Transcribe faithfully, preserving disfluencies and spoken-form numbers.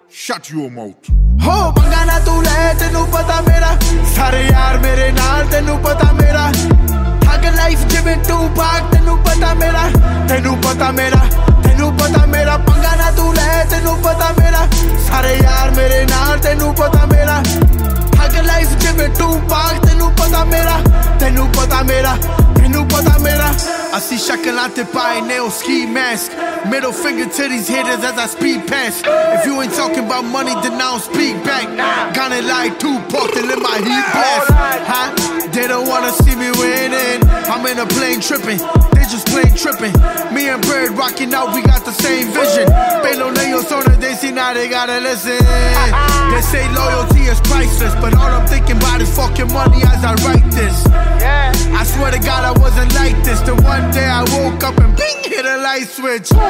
Shut your mouth. हो पंगा ना तू ले तेनू पता मेरा सारे यार मेरे नाल तेनू पता मेरा थग लाइफ जिवें टू पाक तेनू पता मेरा तेनू पता मेरा तेनू पता मेरा पंगा ना तू ले तेनू पता मेरा सारे यार मेरे नाल तेनू पता मेरा थग लाइफ जिवें टू पाक तेनू पता मेरा तेनू पता मेरा तेनू पता मेरा ਅਸੀਂ ਸ਼ਕਲਾਂ ਤੇ ਪਾਏ ਨੇ ਉਹ ski mask middle finger to these hitters as I speed past if you ain't talking about money then I don't speak back kinda like Tupac to let my heat blast huh? They don't wanna see me winning I'm in a plane tripping they just plain tripping me and Bird rocking out we got the same vision Pelo ellos son they see now they gotta listen they say loyalty is priceless but all I'm thinking about is fucking money as I write this I swear to God I wasn't like this the one day I woke up and bing hit a light switch